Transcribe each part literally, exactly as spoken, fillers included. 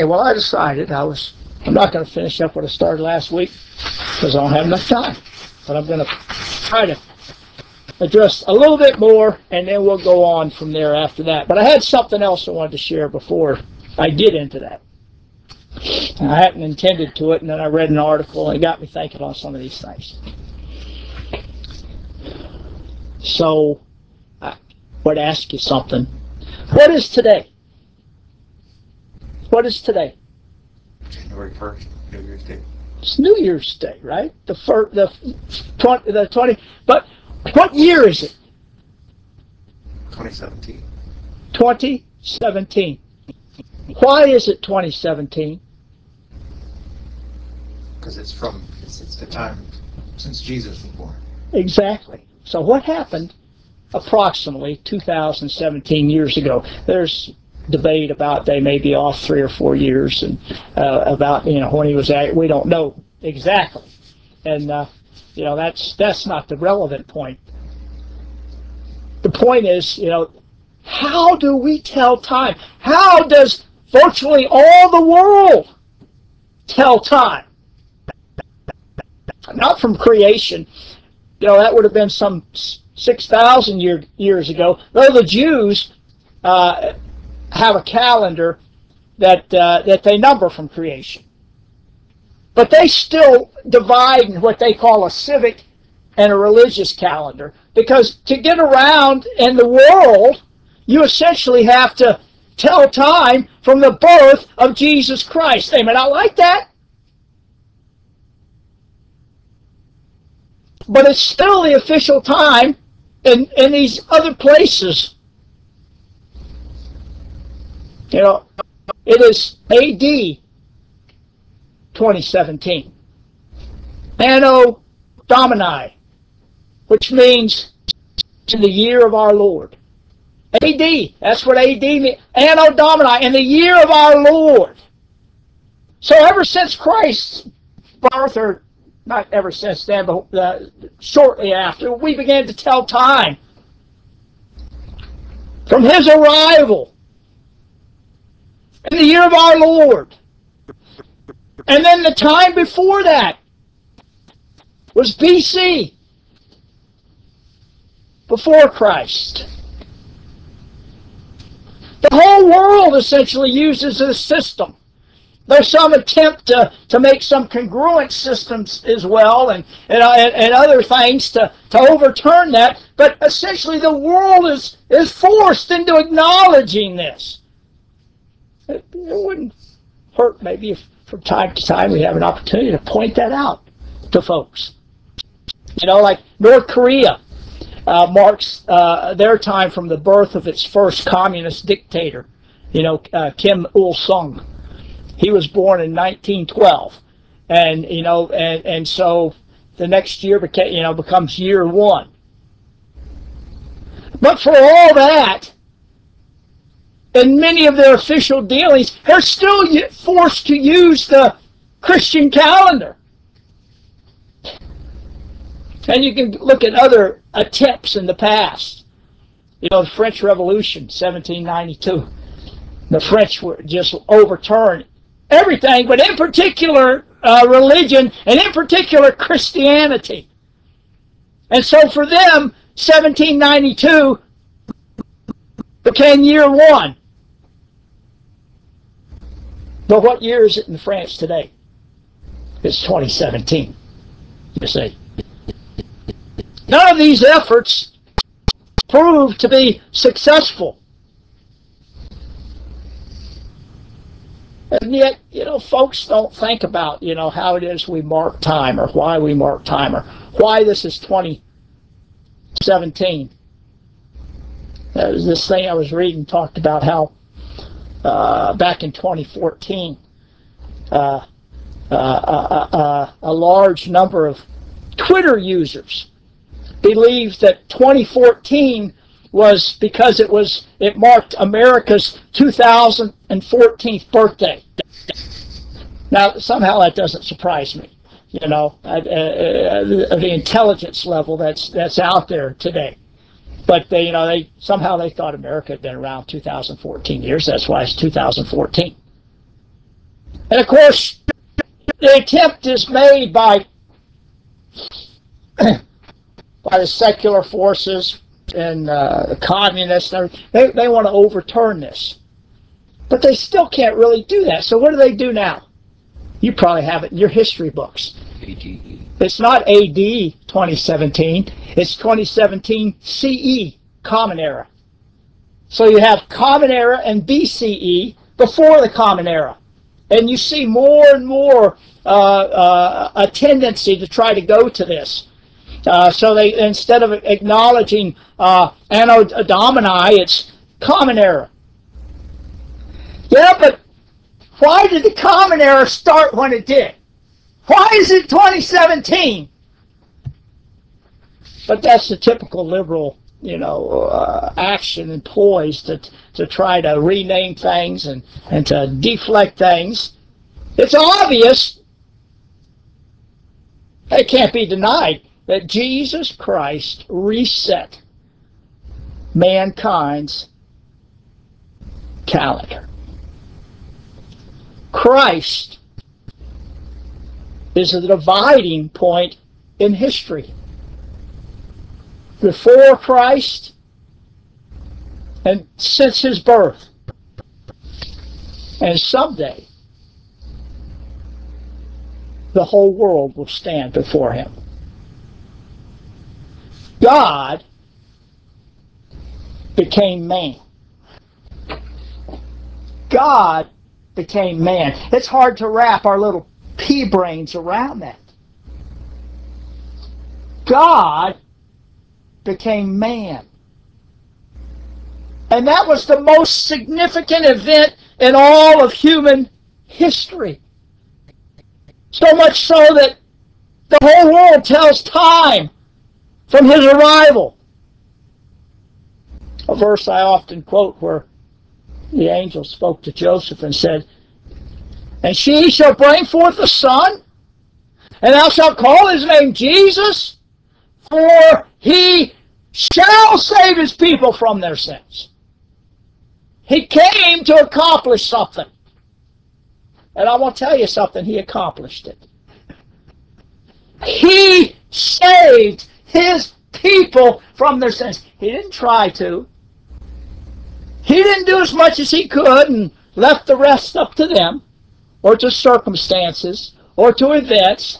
Okay, well, I decided I was, I'm not going to finish up what I started last week because I don't have enough time. But I'm going to try to address a little bit more, and then we'll go on from there after that. But I had something else I wanted to share before I get into that. I hadn't intended to it, and then I read an article, and it got me thinking on some of these things. So I would ask you something. What is today? What is today? January first, New Year's Day. It's New Year's Day, right? The first, the twenty, the twenty. But what year is it? twenty seventeen. twenty seventeen. Why is it twenty seventeen? Because it's from it's, it's the time since Jesus was born. Exactly. So what happened approximately two thousand seventeen years ago? There's debate about they may be off three or four years, and uh, about you know when he was at. We don't know exactly, and uh, you know that's that's not the relevant point. The point is, you know, how do we tell time? How does virtually all the world tell time? Not from creation. You know, that would have been some six thousand year, years ago. Though the Jews uh, have a calendar that uh, that they number from creation. But they still divide in what they call a civic and a religious calendar, because to get around in the world, you essentially have to tell time from the birth of Jesus Christ. They may not like that, but it's still the official time in, in these other places. You know, it is A D twenty seventeen. Anno Domini, which means in the year of our Lord. A D, that's what A D means. Anno Domini, in the year of our Lord. So ever since Christ's birth, or not ever since then, but uh, shortly after, we began to tell time. From his arrival, in the year of our Lord. And then the time before that was B C, before Christ. The whole world essentially uses this system. There's some attempt to, to make some congruent systems as well, and, and, and other things to, to overturn that, but essentially the world is, is forced into acknowledging this. It, it wouldn't hurt maybe if from time to time we have an opportunity to point that out to folks. You know, like North Korea uh, marks uh, their time from the birth of its first communist dictator, you know, uh, Kim Il-sung. He was born in nineteen twelve, and you know, and, and so the next year became, you know, becomes year one. But for all that, in many of their official dealings, they're still forced to use the Christian calendar. And you can look at other attempts in the past. You know, the French Revolution, seventeen ninety-two. The French were just overturned everything, but in particular uh, religion, and in particular Christianity. And so for them, seventeen ninety-two became year one. But what year is it in France today? It's twenty seventeen, you see. None of these efforts proved to be successful. And yet, you know, folks don't think about, you know, how it is we mark time, or why we mark time, or why this is twenty seventeen. Uh, this thing I was reading talked about how uh, back in twenty fourteen, uh, uh, uh, uh, a large number of Twitter users believed that twenty fourteen was because it was it marked America's two thousand fourteenth birthday. Now, somehow that doesn't surprise me. You know, uh, uh, the intelligence level that's that's out there today. But they, you know, they somehow they thought America had been around two thousand fourteen years. That's why it's two thousand fourteen. And of course, the attempt is made by by the secular forces and uh, the communists. They, they want to overturn this. But they still can't really do that. So what do they do now? You probably have it in your history books. A D. It's not A D twenty seventeen. It's twenty seventeen C E, Common Era. So you have Common Era and B C E, before the Common Era. And you see more and more uh, uh, a tendency to try to go to this. Uh, so they, instead of acknowledging uh, Anno Domini, it's Common Era. Yeah, but why did the Common Era start when it did? Why is it twenty seventeen? But that's the typical liberal, you know, uh, action employs to to try to rename things and, and to deflect things. It's obvious, it can't be denied, that Jesus Christ reset mankind's calendar. Christ is the dividing point in history. Before Christ and since his birth. And someday, the whole world will stand before him. God became man. God became man. It's hard to wrap our little pea brains around that. God became man. And that was the most significant event in all of human history. So much so that the whole world tells time from his arrival. A verse I often quote where the angel spoke to Joseph and said, "And she shall bring forth a son, and thou shalt call his name Jesus, for he shall save his people from their sins." He came to accomplish something. And I want to tell you something, he accomplished it. He saved his people from their sins. He didn't try to. He didn't do as much as he could and left the rest up to them, or to circumstances, or to events.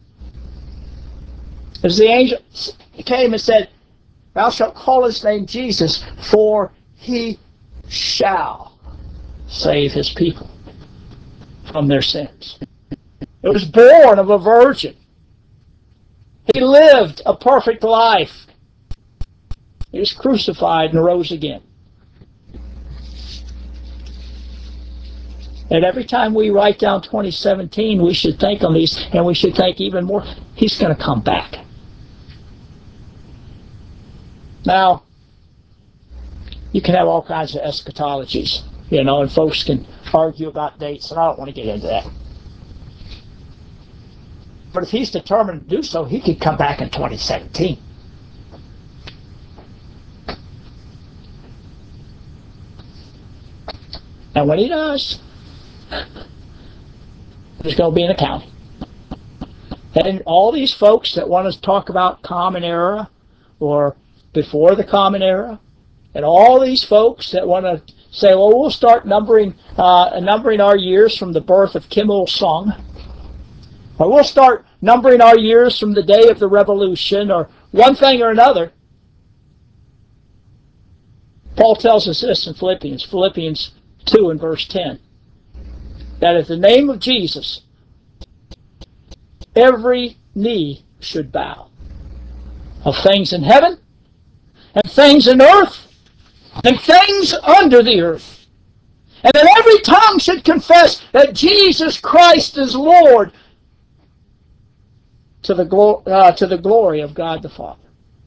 As the angel came and said, "Thou shalt call his name Jesus, for he shall save his people from their sins." It was born of a virgin. He lived a perfect life. He was crucified and rose again. And every time we write down twenty seventeen, we should think on these, and we should think even more, he's going to come back. Now, you can have all kinds of eschatologies, you know, and folks can argue about dates, and I don't want to get into that. But if he's determined to do so, he could come back in twenty seventeen. And when he does, there's going to be an accounting. And all these folks that want to talk about Common Era or before the Common Era, and all these folks that want to say, well, we'll start numbering uh, numbering our years from the birth of Kim Il-sung, or we'll start numbering our years from the day of the revolution, or one thing or another. Paul tells us this in Philippians, Philippians two and verse ten, that at the name of Jesus, every knee should bow, of things in heaven, and things in earth, and things under the earth, and that every tongue should confess that Jesus Christ is Lord, to the, glo- uh, to the glory of God the Father.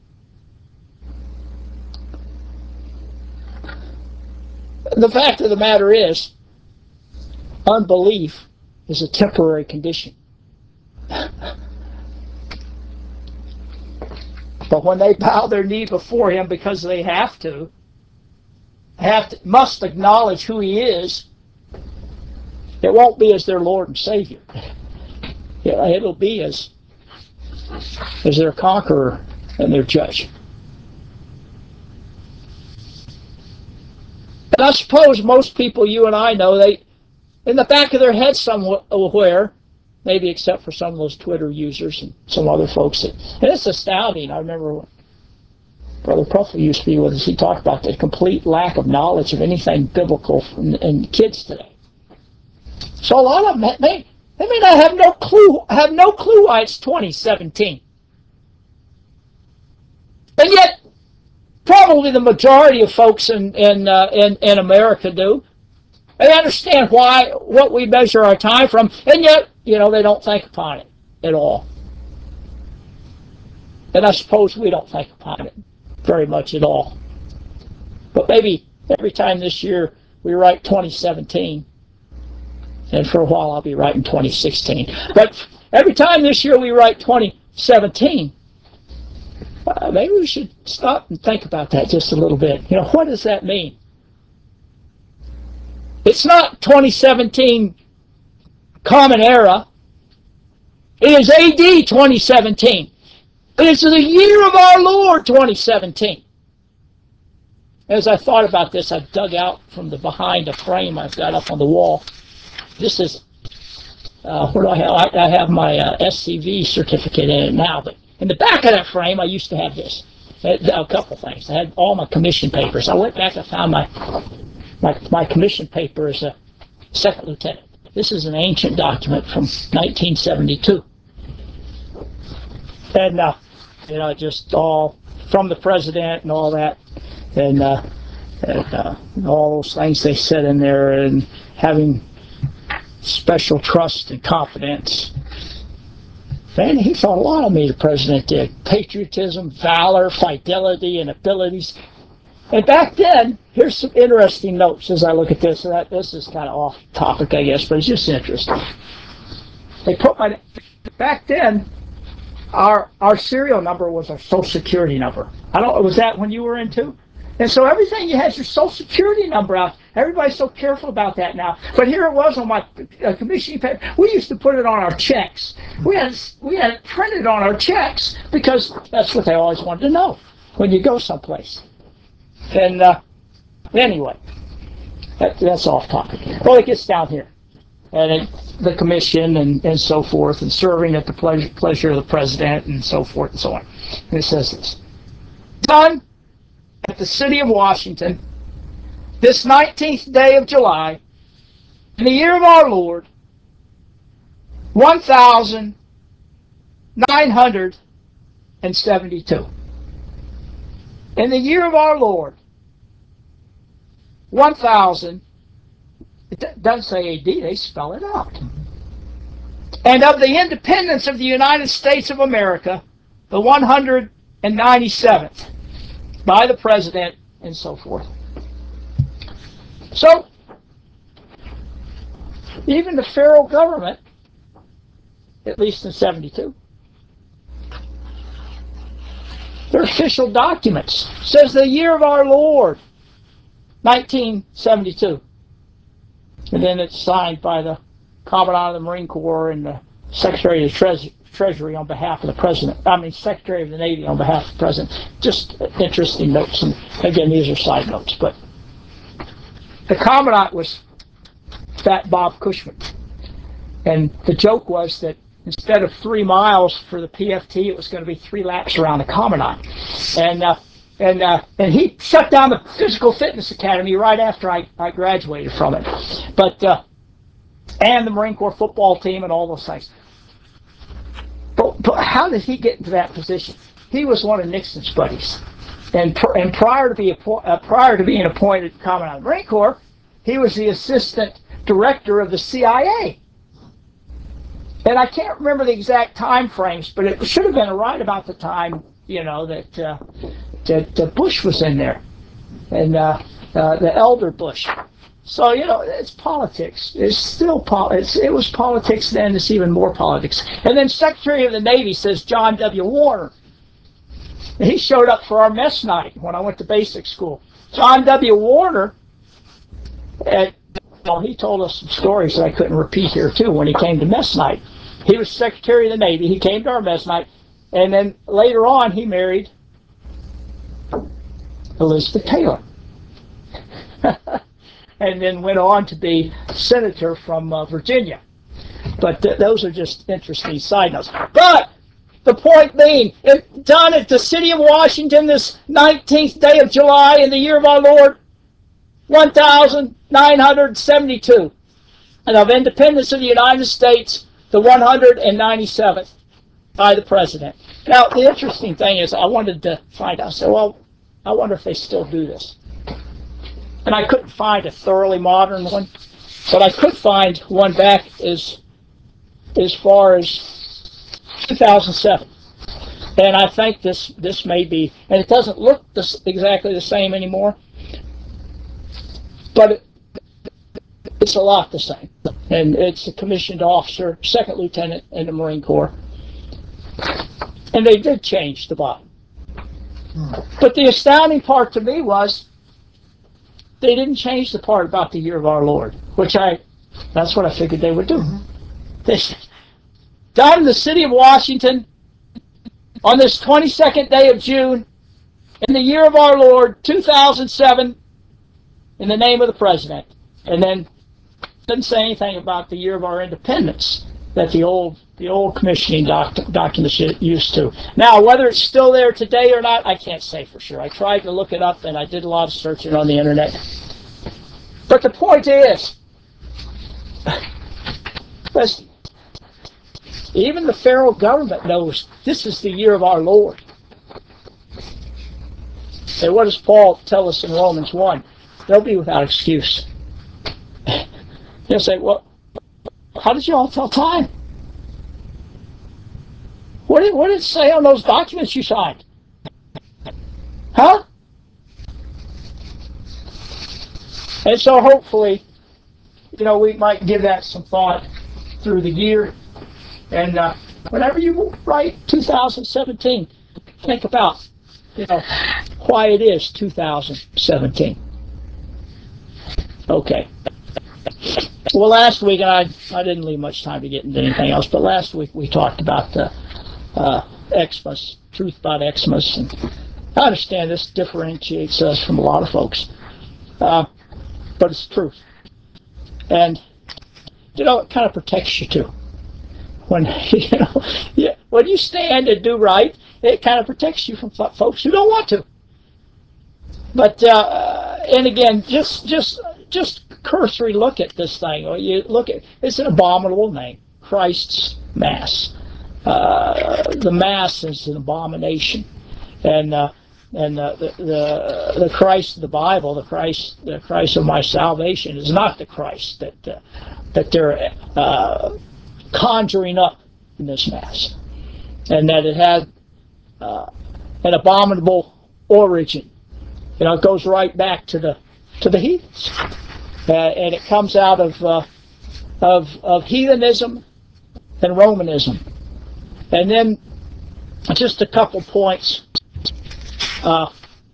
The fact of the matter is, unbelief is a temporary condition. But when they bow their knee before him because they have to, have to must acknowledge who he is, It won't be as their Lord and Savior. It'll be as, as their conqueror and their judge. And I suppose most people you and I know, they, in the back of their head somewhere, maybe except for some of those Twitter users and some other folks, that, and it's astounding. I remember when Brother Pruffle used to be with us, he talked about the complete lack of knowledge of anything biblical in, in kids today. So a lot of them, they, they may not have no clue, have no clue why it's twenty seventeen. And yet, probably the majority of folks in in uh, in, in America do. They understand why, what we measure our time from, and yet, you know, they don't think upon it at all. And I suppose we don't think upon it very much at all. But maybe every time this year we write twenty seventeen, and for a while I'll be writing twenty sixteen. But every time this year we write twenty seventeen, uh, maybe we should stop and think about that just a little bit. You know, what does that mean? It's not twenty seventeen Common Era. It is A D twenty seventeen. It is the year of our Lord twenty seventeen. As I thought about this, I dug out from the behind a frame I've got up on the wall. This is, uh, where do I have? I, I have my uh, S C V certificate in it now, but in the back of that frame, I used to have this. A couple things. I had all my commission papers. I went back and found my My, my commission paper as a second lieutenant. This is an ancient document from nineteen seventy-two. And, uh, you know, just all from the president and all that. And, uh, and uh, all those things they said in there, and having special trust and confidence. Man, he thought a lot of me, the president did. Patriotism, valor, fidelity, and abilities. And back then, here's some interesting notes as I look at this. That this is kind of off topic, I guess, but it's just interesting. They put my back then, our our serial number was our Social Security number. I don't. Was that when you were in too? And so everything you had your Social Security number out. Everybody's so careful about that now. But here it was on my uh, commissioning paper. We used to put it on our checks. We had we had it printed on our checks because that's what they always wanted to know when you go someplace. And uh, anyway, that, that's off topic. Well, it gets down here, and it, the commission and, and so forth, and serving at the pleasure, pleasure of the president and so forth and so on. And it says this: done at the city of Washington, this nineteenth day of July, in the year of our Lord, one thousand nine hundred seventy-two. In the year of our Lord, one thousand, it doesn't say A D, they spell it out. And of the independence of the United States of America, the one hundred ninety-seventh, by the President, and so forth. So, even the federal government, at least in seventy-two, their official documents says the year of our Lord, nineteen seventy-two. And then it's signed by the Commandant of the Marine Corps and the Secretary of the Tre- Treasury on behalf of the President. I mean, Secretary of the Navy on behalf of the President. Just interesting notes. And again, these are side notes. But the Commandant was Fat Bob Cushman. And the joke was that instead of three miles for the P F T, it was going to be three laps around the Commandant. And uh, and uh, and he shut down the Physical Fitness Academy right after I, I graduated from it. But uh, and the Marine Corps football team and all those things. But, but how did he get into that position? He was one of Nixon's buddies. And pr- and prior to be appo- uh, prior to being appointed Commandant of the Marine Corps, he was the assistant director of the C I A. And I can't remember the exact time frames, but it should have been right about the time, you know, that uh, that uh, Bush was in there, and uh, uh, the elder Bush. So, you know, it's politics. It's still pol- it's, it was politics then. It's even more politics. And then Secretary of the Navy says John W. Warner. And he showed up for our mess night when I went to basic school. John W. Warner, at Well, he told us some stories that I couldn't repeat here, too, when he came to mess night. He was Secretary of the Navy. He came to our mess night. And then later on, he married Elizabeth Taylor. And then went on to be senator from uh, Virginia. But th- those are just interesting side notes. But the point being, it done at the city of Washington this nineteenth day of July in the year of our Lord, one thousand nine hundred seventy-two. And of independence of the United States, the one hundred ninety-seventh by the President. Now, the interesting thing is, I wanted to find out, I said, well, I wonder if they still do this. And I couldn't find a thoroughly modern one, but I could find one back as, as far as two thousand seven. And I think this, this may be, and it doesn't look this, exactly the same anymore, but it, it's a lot the same. And it's a commissioned officer, second lieutenant in the Marine Corps. And they did change the bottom. But the astounding part to me was they didn't change the part about the year of our Lord, which I, that's what I figured they would do. They said, down in the city of Washington, on this twenty-second day of June, in the year of our Lord, two thousand seven, in the name of the President. And then didn't say anything about the year of our independence that the old the old commissioning doc, documents used to. Now, whether it's still there today or not, I can't say for sure. I tried to look it up, and I did a lot of searching on the internet. But the point is, listen, even the federal government knows this is the year of our Lord. And what does Paul tell us in Romans one? They'll be without excuse. They'll say, well, how did you all tell time? What did, what did it say on those documents you signed? Huh? And so hopefully, you know, we might give that some thought through the year. And uh, whenever you write two thousand seventeen, think about, you know, why it is two thousand seventeen. Okay. Well, last week, I, I didn't leave much time to get into anything else, but last week we talked about the uh, Xmas, truth about Xmas. And I understand this differentiates us from a lot of folks, uh, but it's truth. And, you know, it kind of protects you too. When, you know, yeah, when you stand and do right, it kind of protects you from folks who don't want to. But, uh, and again, just, just, just cursory look at this thing. You look at, it's an abominable name, Christ's Mass. Uh, the Mass is an abomination, and uh, and uh, the, the the Christ of the Bible, the Christ, the Christ of my salvation, is not the Christ that uh, that they're uh, conjuring up in this Mass, and that it had uh, an abominable origin. You know, it goes right back to the to the heathens. Uh, and it comes out of, uh, of of heathenism and Romanism. And then just a couple points. Uh,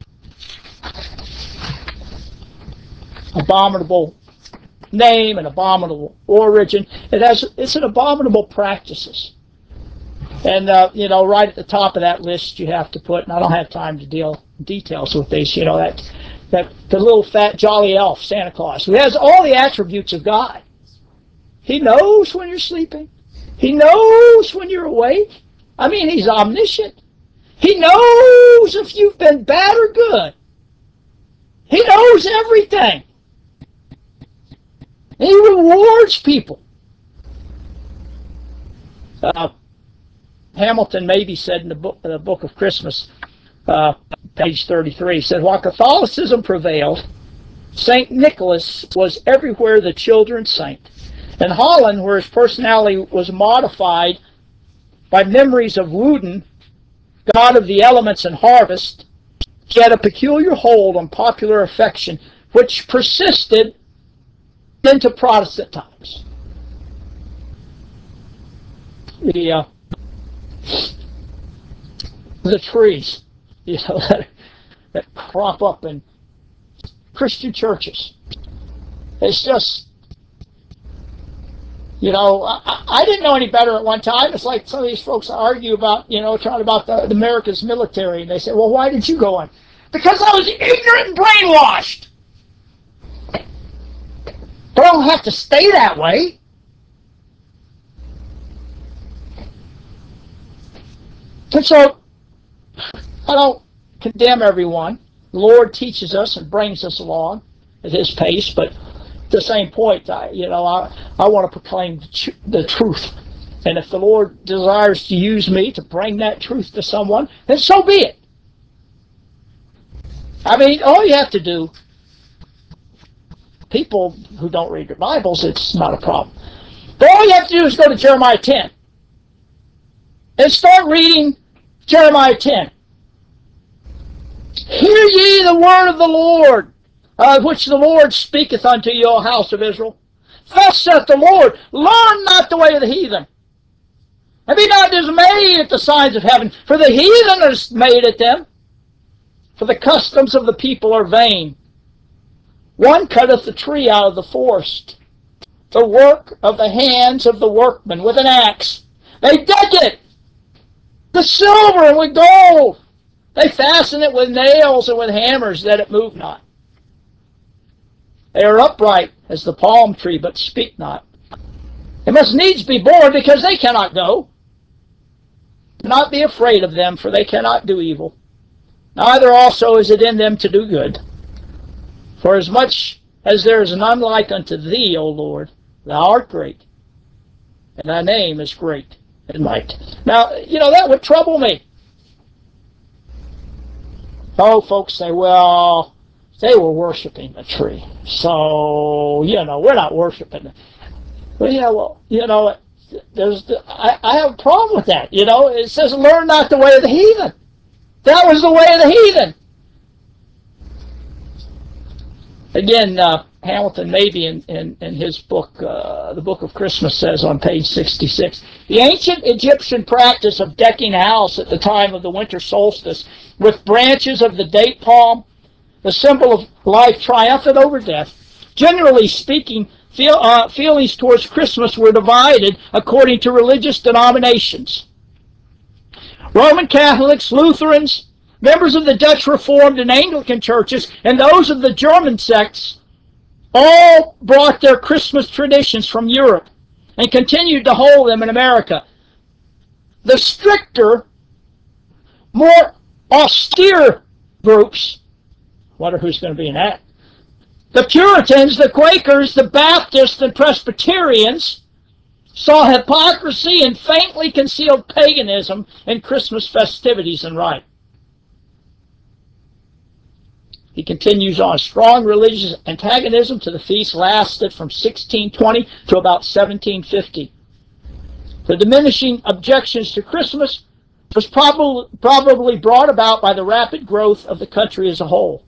abominable name and abominable origin. It has it's an abominable practices. And uh, you know, right at the top of that list, you have to put. And I don't have time to deal details with this. You know that. That the little fat jolly elf, Santa Claus, who has all the attributes of God. He knows when you're sleeping. He knows when you're awake. I mean, he's omniscient. He knows if you've been bad or good. He knows everything. He rewards people. Uh, Hamilton maybe said in the book, the book of Christmas, uh, page thirty-three, said, while Catholicism prevailed, Saint Nicholas was everywhere the children's saint. In Holland, where his personality was modified by memories of Woden, god of the elements and harvest, he had a peculiar hold on popular affection, which persisted into Protestant times. The, uh, the trees, you know, that, that crop up in Christian churches. It's just You know, I, I didn't know any better at one time. It's like some of these folks argue about, you know, talking about the, the America's military. And they say, well, why did you go on? Because I was ignorant and brainwashed. But I don't have to stay that way. And so, I don't condemn everyone. The Lord teaches us and brings us along at His pace, but at the same point, I, you know, I, I want to proclaim the, the truth. And if the Lord desires to use me to bring that truth to someone, then so be it. I mean, all you have to do, people who don't read their Bibles, it's not a problem. But all you have to do is go to Jeremiah ten and start reading Jeremiah ten. Hear ye the word of the Lord, uh, which the Lord speaketh unto you, O house of Israel. Thus saith the Lord, learn not the way of the heathen, and be not dismayed at the signs of heaven, for the heathen are dismayed at them, for the customs of the people are vain. One cutteth the tree out of the forest, the work of the hands of the workmen with an axe. They deck it, the silver and with gold. They fasten it with nails and with hammers, that it move not. They are upright as the palm tree, but speak not. They must needs be born, because they cannot go. Do not be afraid of them, for they cannot do evil. Neither also is it in them to do good. For as much as there is none like unto thee, O Lord, thou art great, and thy name is great in might. Now, you know, that would trouble me. Oh, folks say, well, they were worshiping the tree, so, you know, we're not worshiping it. Well, yeah, well, you know, there's the, I, I have a problem with that. You know, it says, learn not the way of the heathen. That was the way of the heathen. Again, uh, Hamilton Mabie in, in, in his book, uh, The Book of Christmas, says on page sixty-six, the ancient Egyptian practice of decking a house at the time of the winter solstice with branches of the date palm, the symbol of life triumphant over death, generally speaking, feel, uh, feelings towards Christmas were divided according to religious denominations. Roman Catholics, Lutherans, members of the Dutch Reformed and Anglican churches, and those of the German sects all brought their Christmas traditions from Europe and continued to hold them in America. The stricter, more austere groups, wonder who's going to be in that, the Puritans, the Quakers, the Baptists, and Presbyterians, saw hypocrisy and faintly concealed paganism in Christmas festivities and rite. He continues on. Strong religious antagonism to the feast lasted from sixteen twenty to about seventeen fifty. The diminishing objections to Christmas was probably, probably brought about by the rapid growth of the country as a whole.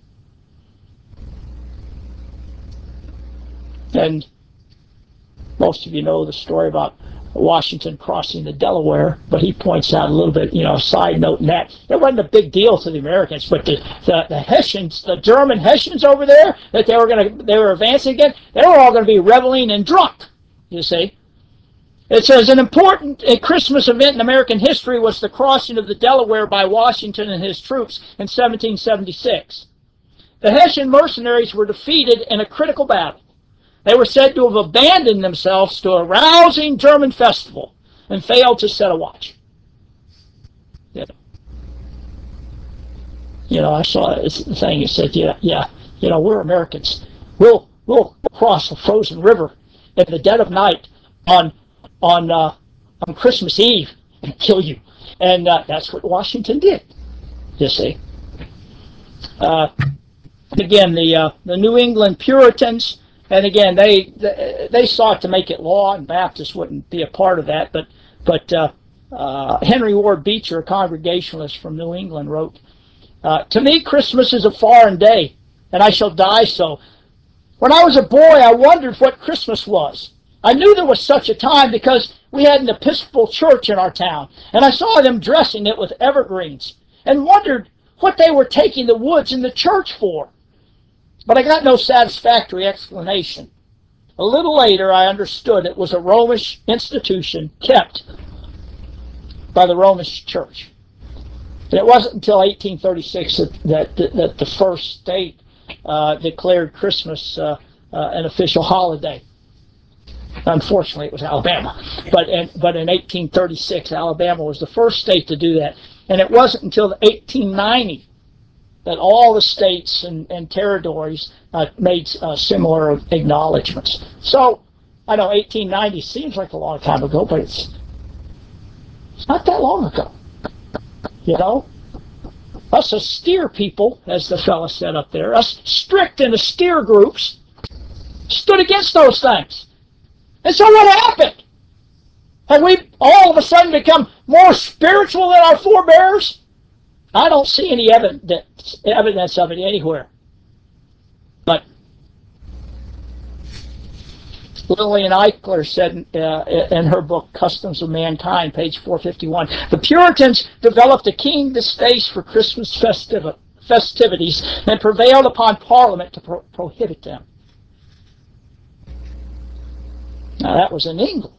And most of you know the story about Washington crossing the Delaware, but he points out a little bit, you know, a side note in that. It wasn't a big deal to the Americans, but the, the, the Hessians, the German Hessians over there, that they were going to, they were advancing again, they were all going to be reveling and drunk, you see. It says, an important a Christmas event in American history was the crossing of the Delaware by Washington and his troops in seventeen seventy-six. The Hessian mercenaries were defeated in a critical battle. They were said to have abandoned themselves to a rousing German festival and failed to set a watch. You know, you know I saw a thing that said, yeah, yeah, you know, we're Americans. We'll we'll cross the frozen river in the dead of night on on uh, on Christmas Eve and kill you. And uh, that's what Washington did, you see. Uh, again, the uh, the New England Puritans. And again, they they sought to make it law, and Baptists wouldn't be a part of that. But but uh, uh, Henry Ward Beecher, a Congregationalist from New England, wrote, uh, "To me, Christmas is a foreign day, and I shall die so. When I was a boy, I wondered what Christmas was. I knew there was such a time because we had an Episcopal church in our town, and I saw them dressing it with evergreens, and wondered what they were taking the woods in the church for. But I got no satisfactory explanation. A little later, I understood it was a Romish institution kept by the Romish Church. And it wasn't until eighteen thirty-six that, that, that the first state uh, declared Christmas uh, uh, an official holiday. Unfortunately, it was Alabama. But in, but in eighteen thirty-six, Alabama was the first state to do that. And it wasn't until eighteen ninety that all the states and, and territories uh, made uh, similar acknowledgments. So, I know eighteen ninety seems like a long time ago, but it's, it's not that long ago. You know? Us austere people, as the fella said up there, us strict and austere groups, stood against those things. And so what happened? Have we all of a sudden become more spiritual than our forebears? I don't see any evidence, evidence of it anywhere. But Lillian Eichler said uh, in her book, Customs of Mankind, page four fifty-one, the Puritans developed a keen distaste for Christmas festiv festivities and prevailed upon Parliament to pro prohibit them. Now, that was in England.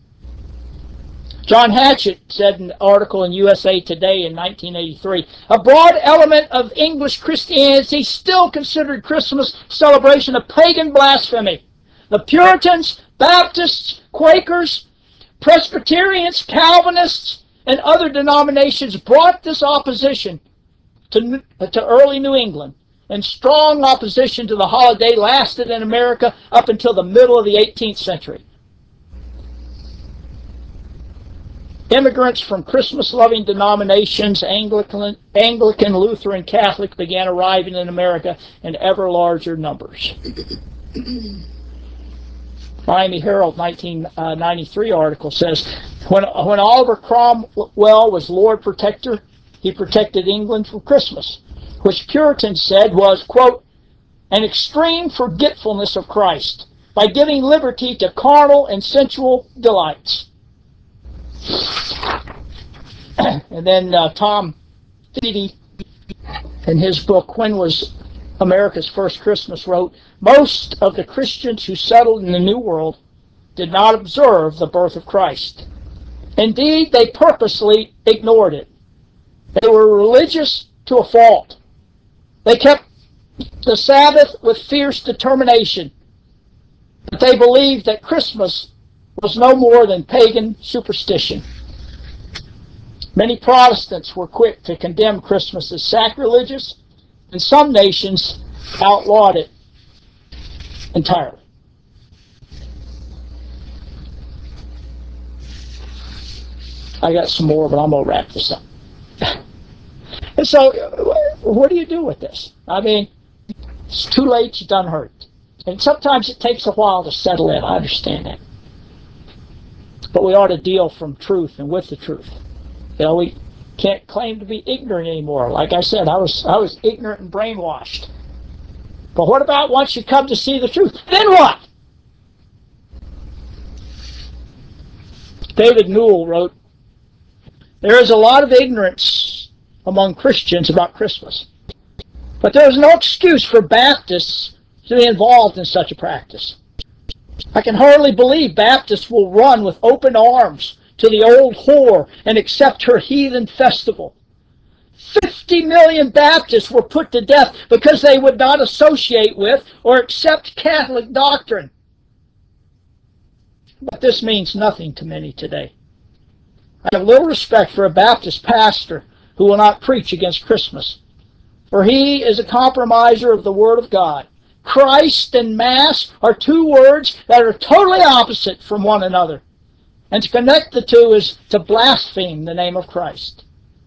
John Hatchett said in an article in U S A Today in nineteen eighty-three, a broad element of English Christianity still considered Christmas celebration a pagan blasphemy. The Puritans, Baptists, Quakers, Presbyterians, Calvinists, and other denominations brought this opposition to, to early New England, and strong opposition to the holiday lasted in America up until the middle of the eighteenth century. Immigrants from Christmas-loving denominations, Anglican, Anglican, Lutheran, Catholic, began arriving in America in ever larger numbers. Miami Herald nineteen ninety-three article says, when, when Oliver Cromwell was Lord Protector, he protected England from Christmas, which Puritans said was, quote, an extreme forgetfulness of Christ by giving liberty to carnal and sensual delights. And then uh, Tom Feedy, in his book, When Was America's First Christmas, wrote, most of the Christians who settled in the New World did not observe the birth of Christ. Indeed, they purposely ignored it. They were religious to a fault. They kept the Sabbath with fierce determination, but they believed that Christmas was no more than pagan superstition. Many Protestants were quick to condemn Christmas as sacrilegious, and some nations outlawed it entirely. I got some more, but I'm going to wrap this up. And so, what do you do with this? I mean, it's too late, you done hurt. And sometimes it takes a while to settle in, I understand that. But we ought to deal from truth and with the truth. You know, we can't claim to be ignorant anymore. Like I said, I was I was ignorant and brainwashed. But what about once you come to see the truth? Then what? David Newell wrote, there is a lot of ignorance among Christians about Christmas. But there is no excuse for Baptists to be involved in such a practice. I can hardly believe Baptists will run with open arms to the old whore and accept her heathen festival. Fifty million Baptists were put to death because they would not associate with or accept Catholic doctrine. But this means nothing to many today. I have little respect for a Baptist pastor who will not preach against Christmas, for he is a compromiser of the Word of God. Christ and Mass are two words that are totally opposite from one another. And to connect the two is to blaspheme the name of Christ.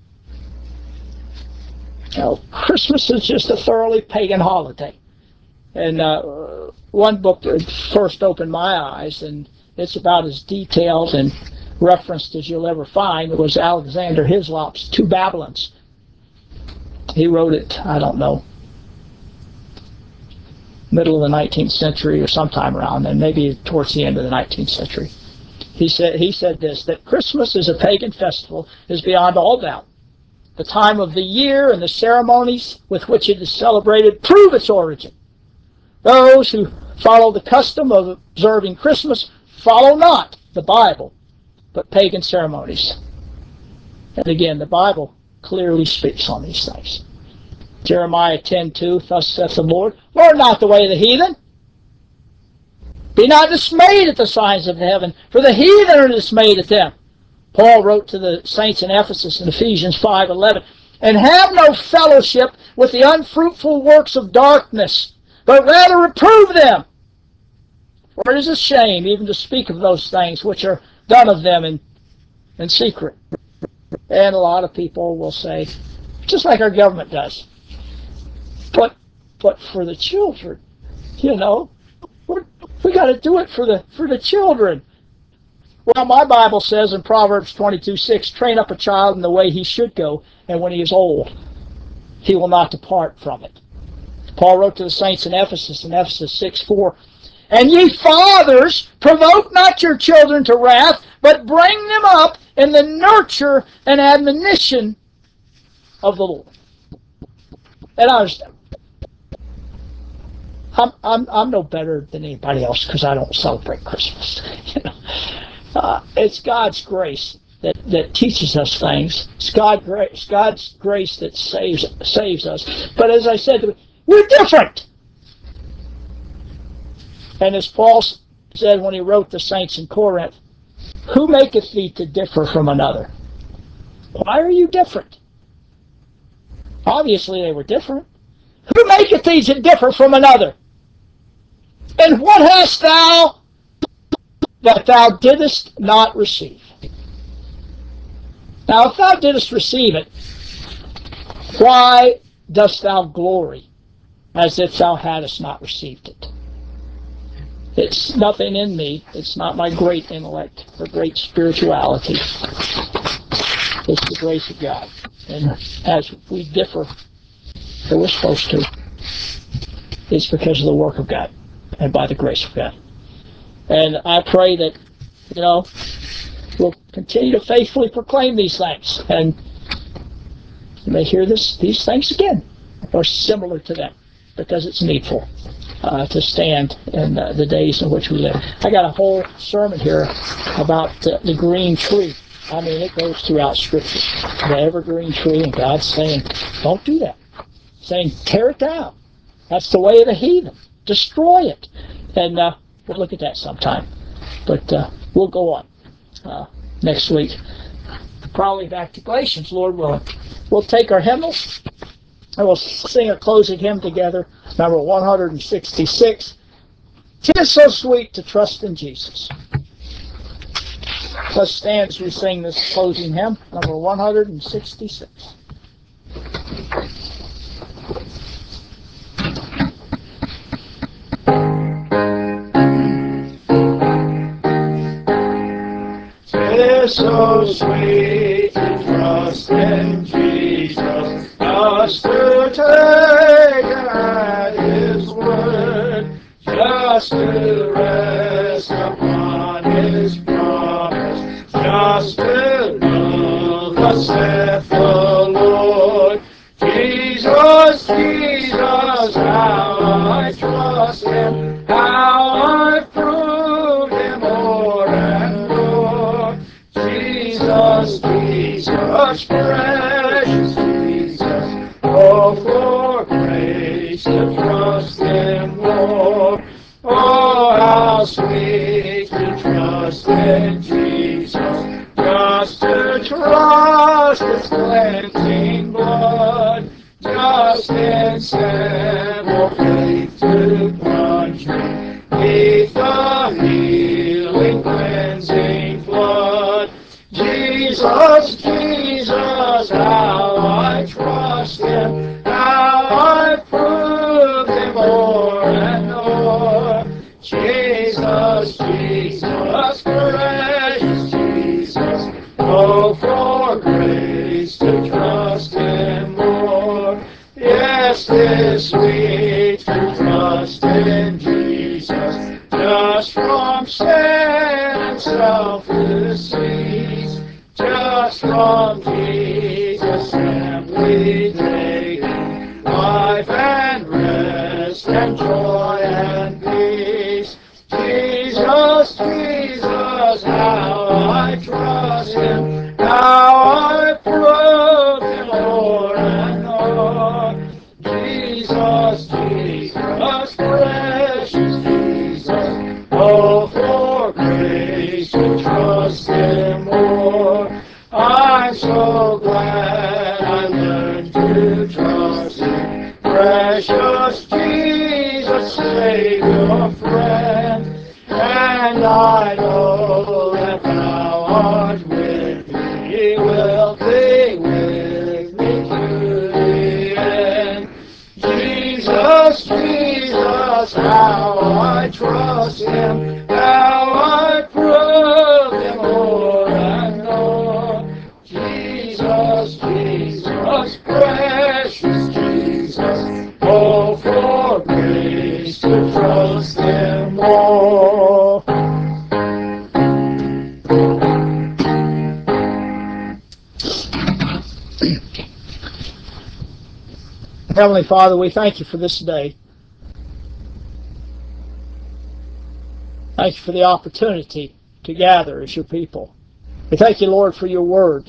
Now, Christmas is just a thoroughly pagan holiday. And uh, one book that first opened my eyes, and it's about as detailed and referenced as you'll ever find, it was Alexander Hislop's Two Babylons. He wrote it, I don't know, middle of the nineteenth century or sometime around then, maybe towards the end of the nineteenth century. He said, he said this, that Christmas is a pagan festival is beyond all doubt. The time of the year and the ceremonies with which it is celebrated prove its origin. Those who follow the custom of observing Christmas, follow not the Bible, but pagan ceremonies. And again, the Bible clearly speaks on these things. Jeremiah ten two, thus saith the Lord, learn not the way of the heathen. Be not dismayed at the signs of heaven, for the heathen are dismayed at them. Paul wrote to the saints in Ephesus in Ephesians five eleven, and have no fellowship with the unfruitful works of darkness, but rather reprove them. For it is a shame even to speak of those things which are done of them in, in secret. And a lot of people will say, just like our government does, but but for the children, you know, we're, we got to do it for the for the children. Well, my Bible says in Proverbs twenty-two six, train up a child in the way he should go, and when he is old, he will not depart from it. Paul wrote to the saints in Ephesus in Ephesus six four, and ye fathers, provoke not your children to wrath, but bring them up in the nurture and admonition of the Lord. And I understand. I'm, I'm, I'm no better than anybody else because I don't celebrate Christmas. You know, uh, it's God's grace that, that teaches us things. It's God grace, God's grace that saves saves us. But as I said, we're different. And as Paul said when he wrote the saints in Corinth, who maketh thee to differ from another? Why are you different? Obviously they were different. Who maketh thee to differ from another? And what hast thou that thou didst not receive? Now, if thou didst receive it, why dost thou glory as if thou hadst not received it? It's nothing in me. It's not my great intellect or great spirituality. It's the grace of God. And as we differ, that we're supposed to, it's because of the work of God and by the grace of God. And I pray that, you know, we'll continue to faithfully proclaim these things, and you may hear this, these things again, or similar to them, because it's needful uh, to stand in uh, the days in which we live. I got a whole sermon here about uh, the green tree. I mean, it goes throughout Scripture. The evergreen tree, and God's saying, don't do that. Saying, tear it down. That's the way of the heathen. Destroy it. And uh, we'll look at that sometime. But uh, we'll go on uh, next week. Probably back to Galatians, Lord willing. We'll take our hymnals and we'll sing a closing hymn together, number one sixty-six. "'Tis so sweet to trust in Jesus." Let's stand as we sing this closing hymn, number one sixty-six. It's so sweet to trust in Jesus, just to take Him at His word, just to rest upon His promise, just to love thus saith the Lord. Jesus, Jesus, how I trust Him, how I prove Him more and more. Jesus, Jesus, precious Jesus, oh, for grace to trust Him more. Oh, how sweet to trust in Jesus, just to trust His cleansing blood, just in simple faith to plunge me beneath the healing, cleansing flood. Jesus, Jesus, how I trust Him, how I prove Him more and more. Jesus, Jesus, precious Jesus, oh, for grace to trust Him more. Yes, 'tis sweet to trust in Jesus, just from sin and selfless cease, just from Jesus simply taking life and rest and joy and peace. grace to trust Him more. I'm so glad I learned to trust Him. Precious Jesus, Savior, friend, and I know that Thou art with me, wilt be with me to the end. Jesus, Jesus, how I trust Him, how I prove Him more and more. Jesus, Jesus, precious Jesus, oh, for grace to trust Him more. Heavenly Father, we thank you for this day. Thank you for the opportunity to gather as your people. We thank you, Lord, for your word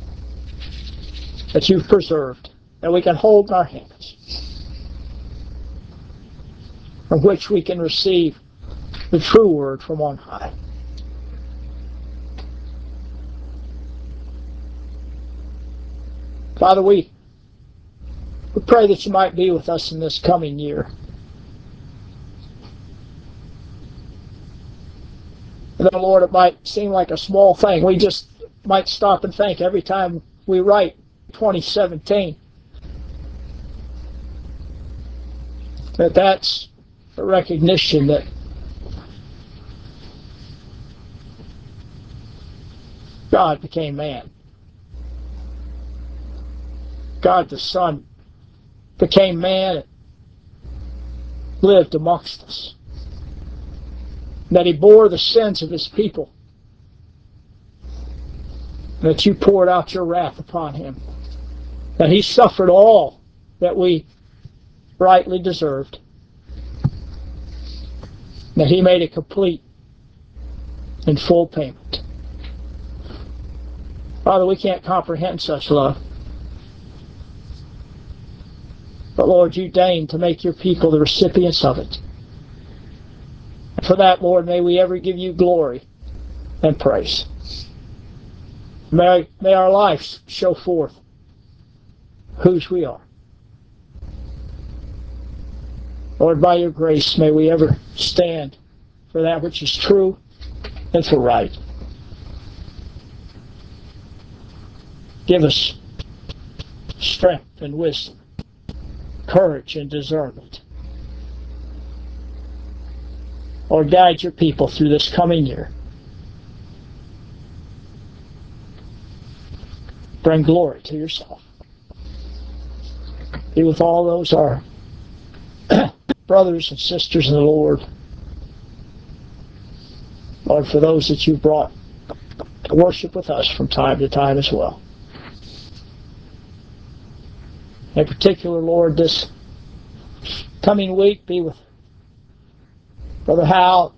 that you've preserved, that we can hold in our hands, from which we can receive the true word from on high. Father, we, we pray that you might be with us in this coming year. And then, Lord, it might seem like a small thing. We just might stop and think every time we write twenty seventeen that that's a recognition that God became man. God the Son became man and lived amongst us. That He bore the sins of His people. That you poured out your wrath upon Him. That He suffered all that we rightly deserved. That He made a complete and full payment. Father, we can't comprehend such love. But Lord, you deign to make your people the recipients of it. And for that, Lord, may we ever give you glory and praise. May, may our lives show forth whose we are. Lord, by your grace, may we ever stand for that which is true and for right. Give us strength and wisdom, courage and discernment. Lord, guide your people through this coming year. Bring glory to yourself. Be with all those our brothers and sisters in the Lord. Lord, for those that you've brought to worship with us from time to time as well. In particular, Lord, this coming week, be with Brother Hal,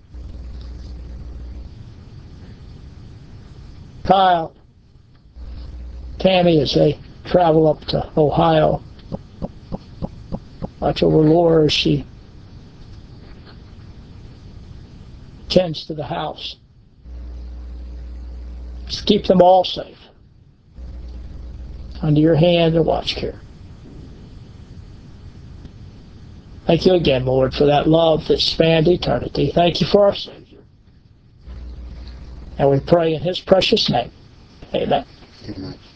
Kyle, Tammy as they travel up to Ohio. Watch over Laura as she tends to the house. Just keep them all safe under your hand and watch care. Thank you again, Lord, for that love that spanned eternity. Thank you for our Savior. And we pray in His precious name. Amen. Amen.